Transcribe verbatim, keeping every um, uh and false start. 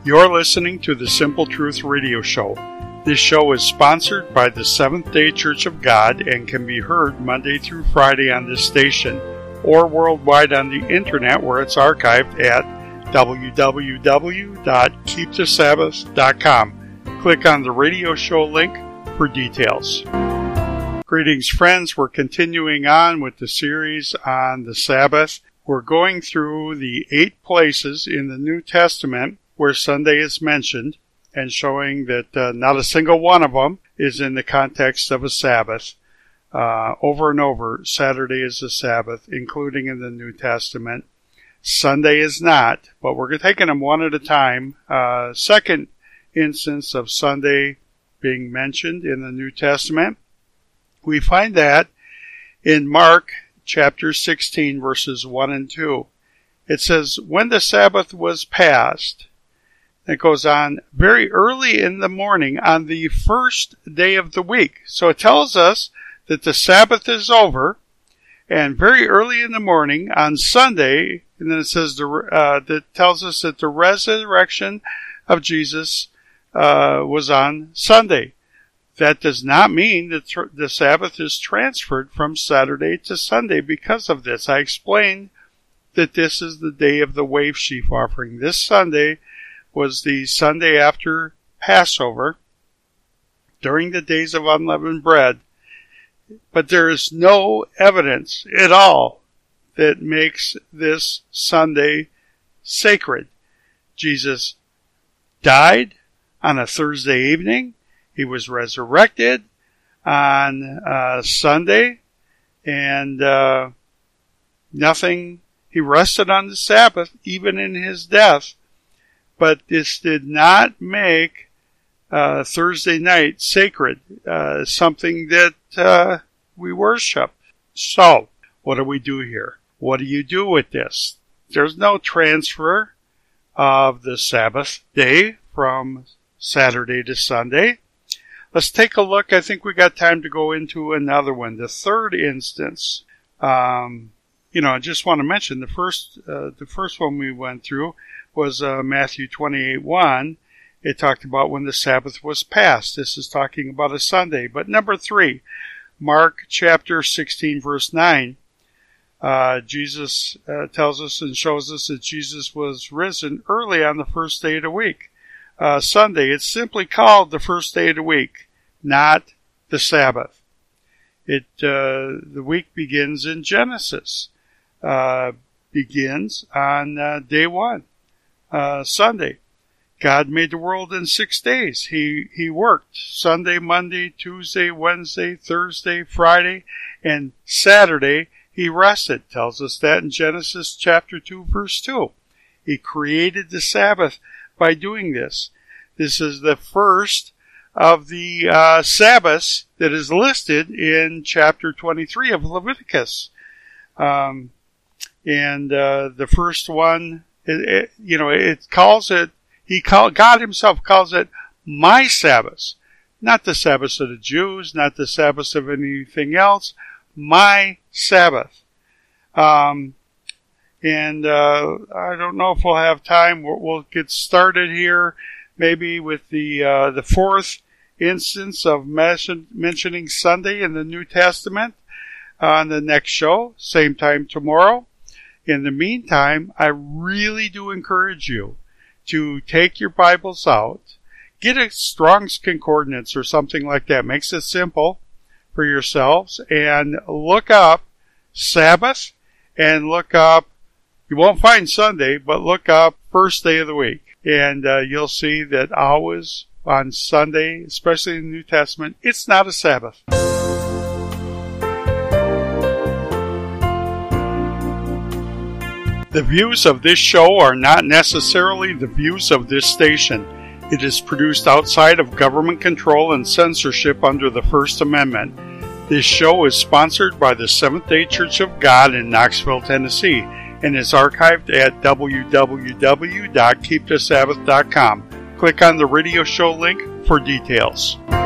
You're listening to the Simple Truth Radio Show. This show is sponsored by the Seventh-day Church of God and can be heard Monday through Friday on this station or worldwide on the internet where it's archived at w w w dot keep the sabbath dot com. Click on the radio show link for details. Greetings, friends. We're continuing on with the series on the Sabbath. We're going through the eight places in the New Testament where Sunday is mentioned and showing that uh, not a single one of them is in the context of a Sabbath. Uh, over and over, Saturday is a Sabbath, including in the New Testament. Sunday is not, but we're taking them one at a time. Uh, second instance of Sunday being mentioned in the New Testament, we find that in Mark chapter sixteen, verses one and two. It says, when the Sabbath was past, it goes on, very early in the morning on the first day of the week. So it tells us that the Sabbath is over, and very early in the morning on Sunday, and then it says the, uh, that tells us that the resurrection of Jesus uh, was on Sunday. That does not mean that tr- the Sabbath is transferred from Saturday to Sunday because of this. I explained that this is the day of the wave sheaf offering. This Sunday was the Sunday after Passover, during the days of unleavened bread. But there is no evidence at all that makes this Sunday sacred. Jesus died on a Thursday evening. He was resurrected on uh, Sunday, and uh, nothing, he rested on the Sabbath, even in his death. But this did not make uh, Thursday night sacred, uh, something that uh, we worship. So, what do we do here? What do you do with this? There's no transfer of the Sabbath day from Saturday to Sunday. Let's take a look. I think we got time to go into another one. The third instance, um, you know, I just want to mention the first, uh, the first one we went through was uh, Matthew twenty-eight one. It talked about when the Sabbath was past. This is talking about a Sunday. But number three, Mark chapter sixteen, verse nine. Uh, Jesus uh, tells us and shows us that Jesus was risen early on the first day of the week. Uh, Sunday, it's simply called the first day of the week, not the Sabbath. It, uh, the week begins in Genesis, uh, begins on uh, day one, uh, Sunday. God made the world in six days. He, he worked Sunday, Monday, Tuesday, Wednesday, Thursday, Friday, and Saturday he rested. Tells us that in Genesis chapter two, verse two. He created the Sabbath by doing this. This is the first of the uh, Sabbaths that is listed in chapter twenty-three of Leviticus. Um, and uh, the first one, it, it, you know, it calls it, he call, God himself calls it my Sabbath. Not the Sabbath of the Jews, not the Sabbath of anything else, my Sabbath. Um, And uh, I don't know if we'll have time. We'll, we'll get started here maybe with the uh, the fourth instance of mention, mentioning Sunday in the New Testament on the next show, same time tomorrow. In the meantime, I really do encourage you to take your Bibles out, get a Strong's Concordance or something like that. Makes it simple for yourselves, and look up Sabbath and look up, you won't find Sunday, but look up first day of the week. And uh, you'll see that always on Sunday, especially in the New Testament, it's not a Sabbath. The views of this show are not necessarily the views of this station. It is produced outside of government control and censorship under the First Amendment. This show is sponsored by the Seventh-day Church of God in Knoxville, Tennessee, and is archived at w w w dot keep the sabbath dot com. Click on the radio show link for details.